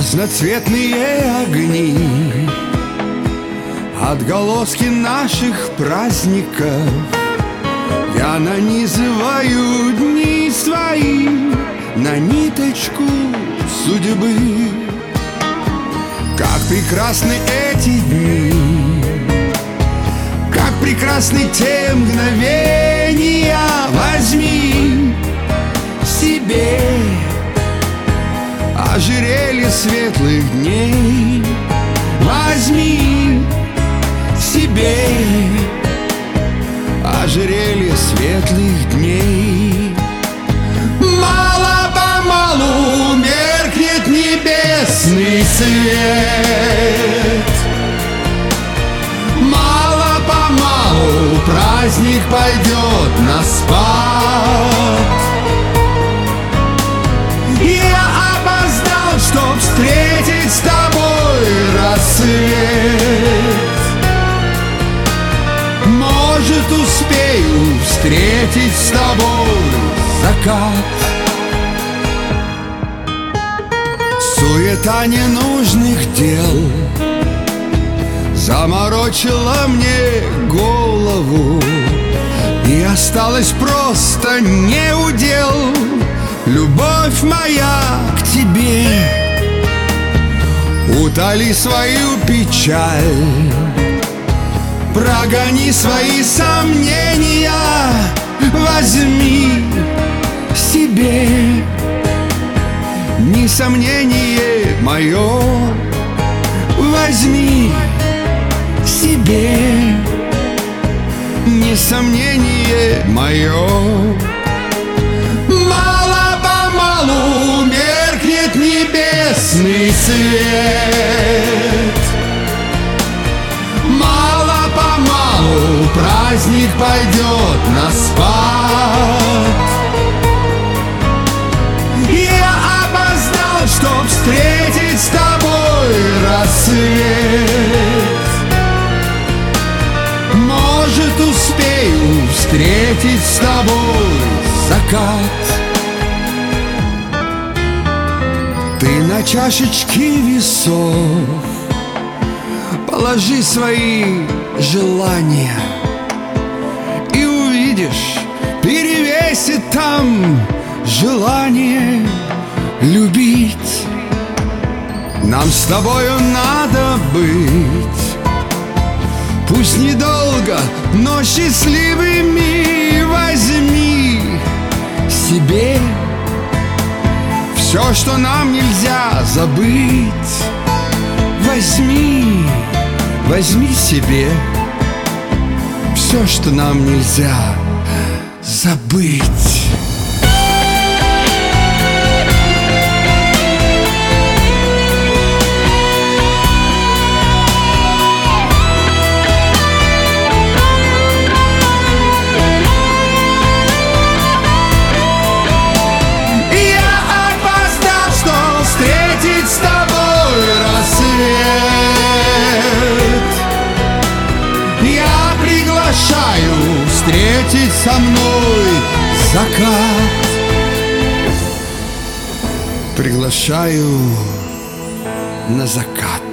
Разноцветные огни, отголоски наших праздников. Я нанизываю дни свои на ниточку судьбы. Как прекрасны эти дни, как прекрасны те мгновения. Возьми себе ожерелье светлых дней. Возьми себе ожерелье светлых дней. Мало-помалу меркнет небесный свет. Мало-помалу праздник пойдет на спад. Я опоздал, чтоб встретить с тобой рассвет. Может, успею встретить с тобой закат. Суета ненужных дел заморочила мне голову, и осталось просто неудел. Любовь моя к тебе, утоли свою печаль, прогони свои сомнения. Возьми себе несомнение мое. Возьми себе несомнение мое. Мало-помалу меркнет небесный свет. Мало-помалу праздник пойдет на спад. Я опоздал, чтоб встретить с тобой рассвет. Может, успею встретить с тобой закат. Ты на чашечке весов положи свои желания, и увидишь, перевесит там желание любить. Нам с тобою надо быть, пусть недолго, но счастливыми. Возьми себе все, что нам нельзя забыть. Возьми, возьми себе все, что нам нельзя забыть. Встретить со мной закат. Приглашаю на закат.